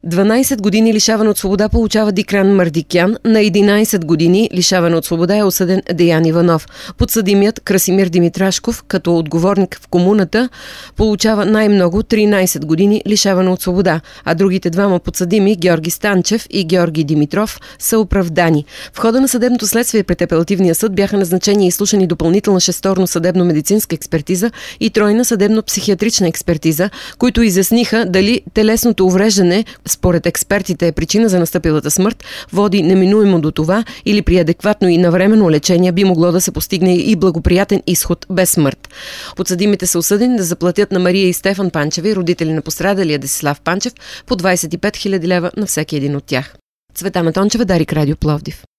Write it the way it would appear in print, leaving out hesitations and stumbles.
12 години лишаване от свобода получава Дикран Мардикян, на 11 години лишаване от свобода е осъден Деян Иванов. Подсъдимият Красимир Димитрашков, като отговорник в комуната, получава най-много 13 години лишаване от свобода, а другите двама подсъдими, Георги Станчев и Георги Димитров, са оправдани. В хода на съдебното следствие пред апелативния съд бяха назначени и изслушани допълнителна 6-торно съдебно-медицинска експертиза и тройна съдебно-психиатрична експертиза, които изясниха дали телесното увреждане, според експертите, е причина за настъпилата смърт, води неминуемо до това или при адекватно и навременно лечение би могло да се постигне и благоприятен изход без смърт. Подсъдимите са осъдени да заплатят на Мария и Стефан Панчеви, родители на пострадалия Десислав Панчев, по 25 000 лева на всеки един от тях. Цвета Метончева, Дарик Радио, Пловдив.